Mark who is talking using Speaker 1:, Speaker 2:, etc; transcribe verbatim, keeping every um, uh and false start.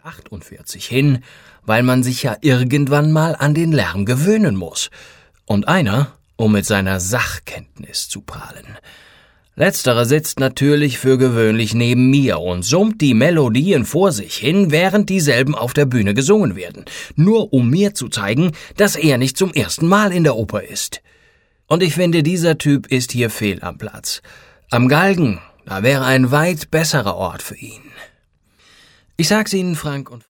Speaker 1: achtundvierzig hin, weil man sich ja irgendwann mal an den Lärm gewöhnen muss. Und einer, um mit seiner Sachkenntnis zu prahlen. Letzterer sitzt natürlich für gewöhnlich neben mir und summt die Melodien vor sich hin, während dieselben auf der Bühne gesungen werden, nur um mir zu zeigen, dass er nicht zum ersten Mal in der Oper ist. Und ich finde, dieser Typ ist hier fehl am Platz. Am Galgen, da wäre ein weit besserer Ort für ihn. Ich sag's Ihnen frank und